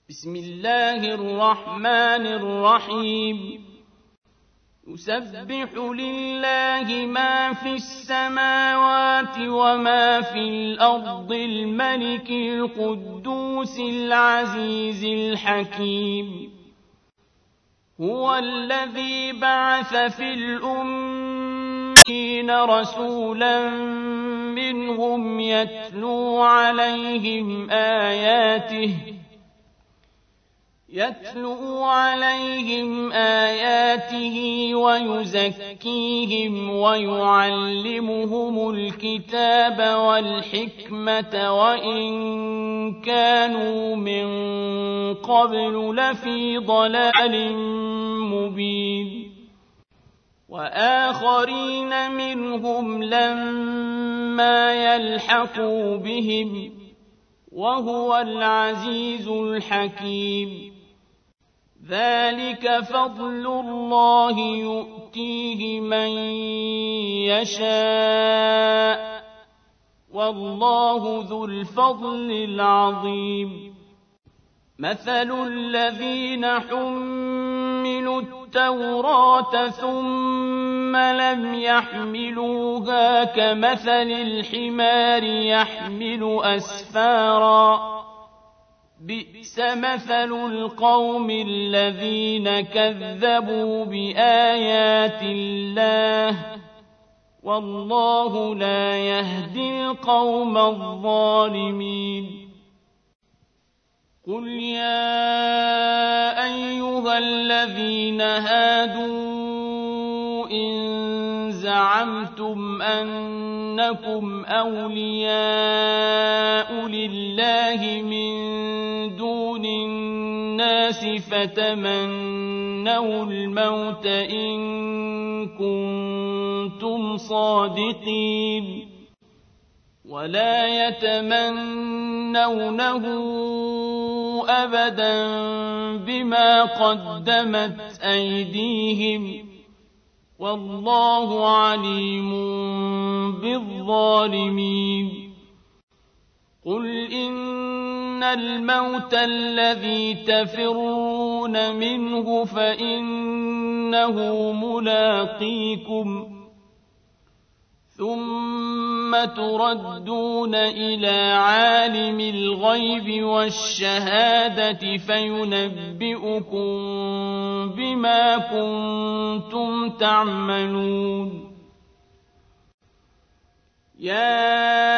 بسم الله الرحمن الرحيم يسبح لله ما في السماوات وما في الأرض الملك القدوس العزيز الحكيم هو الذي بعث في الأمين رسولا منهم يتلو عليهم آياته ويزكيهم ويعلمهم الكتاب والحكمة وإن كانوا من قبل لفي ضلال مبين وآخرين منهم لما يلحقوا بهم وهو العزيز الحكيم ذلك فضل الله يؤتيه من يشاء والله ذو الفضل العظيم مثل الذين حملوا التوراة ثم لم يحملوها كمثل الحمار يحمل أسفارا بئس مثل القوم الذين كذبوا بآيات الله والله لا يهدي القوم الظالمين قل يا أيها الذين هادوا إن زعمتم أنكم أولياء لله من دون الناس فتمنوا الموت إن كنتم صادقين ولا يتمنونه أبدا بما قدمت أيديهم والله عليم بالظالمين قل إن الموت الذي تفرون منه فإنه ملاقيكم ثم تردون إلى عالم الغيب والشهادة فينبئكم بما كنتم تعملون يا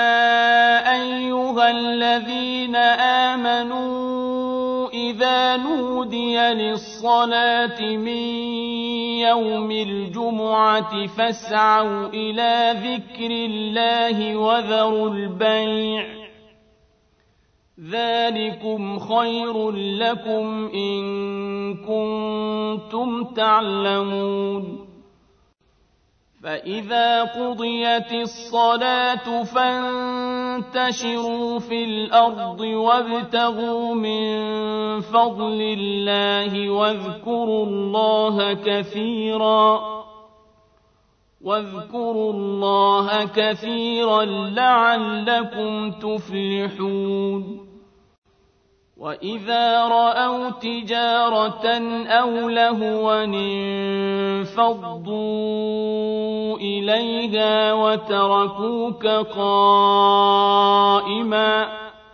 أيها الذين آمنوا إذا نودي للصلاة من يوم الجمعة فاسعوا إلى ذكر الله وذروا البيع ذلكم خير لكم إن كنتم تعلمون فإذا قضيت الصلاة فانتشروا في الأرض وابتغوا من فضل الله واذكروا الله كثيرا لعلكم تفلحون وإذا رأوا تجارة أو لهوا انفضوا إليها وتركوك قائما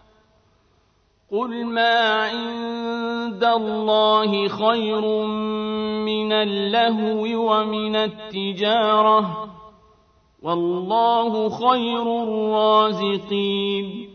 قل ما عند الله خير من اللهو ومن التجارة والله خير الرازقين